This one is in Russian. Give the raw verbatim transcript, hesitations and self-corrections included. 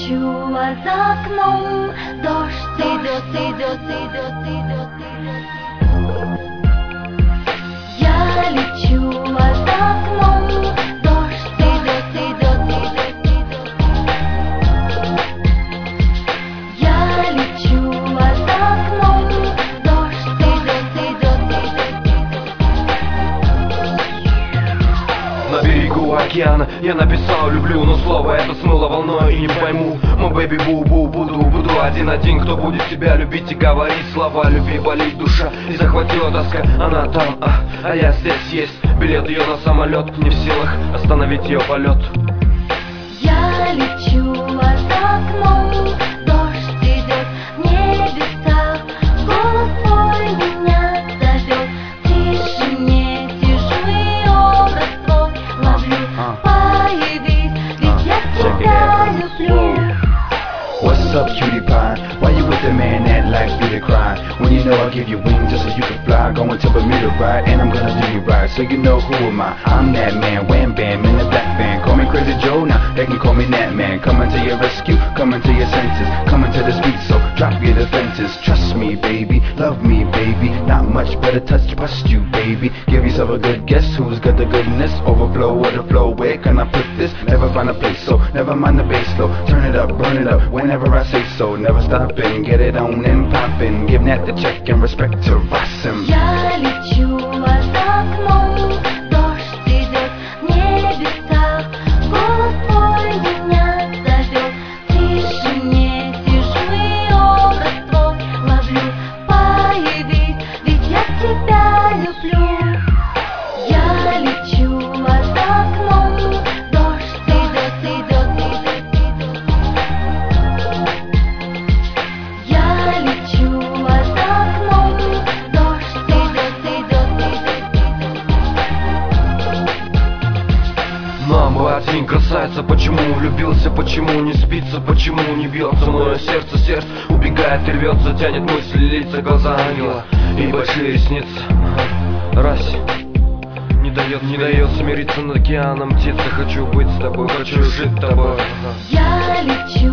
лечу, а за окном дождь идет, идет, идет, идет, идет. Я лечу, а за окном дождь идет, идет, идет, идет. Я лечу, а за окном дождь идет, идет, идет, идет. На берегу океана я написал люблю, но слово это смыло волной и не пойму. Мой бэби бу-бу, буду, буду один-один, кто будет тебя любить и говорить слова любви, болит душа и захватила тоска. Она там, а, а я здесь, есть билет ее на самолет, не в силах остановить ее полет. Я лечу, а за окном дождь идет, в небесах голос твой меня зовет. В тишине сижу и образ твой ловлю. Появись, ведь я тебя люблю. What's up, cutie pie? Why you with the man that like you to cry? When you know I give you wings just so you can fly. Going to Bermuda right, and I'm gonna do you right. So you know who am I? I'm that man, wham bam in the black band. Call me Crazy Joe now, they can call me that man. Coming to your rescue, coming to your senses, coming to the streets, so drop your defenses. Trust me, baby, love me, baby. Not much but a touch, bust you, baby. Give yourself a good guess, who's got the goodness? Overflow with the flow, where can I put this? Never find a place, so never mind the bass low. Turn it up, burn it up, whenever I say so. Never stopping, get it on and poppin'. Give Nat the check and respect to Rasim. Я лечу, а за окном дождь идет, в небесах голос твой меня зовет. В тишине сижу и образ твой ловлю. Появись, ведь я тебя люблю. Я лечу, а за окном дождь идет, идет, идет, идет. Я лечу, а за окном дождь идет, идет, идет, идет. Мама, один красавица, почему влюбился, почему не спится, почему не бьется мое сердце, сердце убегает и рвется, тянет мысли, лица, глаза ангела и большие ресницы. Раз не дает, не дает смириться над океаном птицы. Хочу быть с тобой, хочу жить с тобой. Я лечу,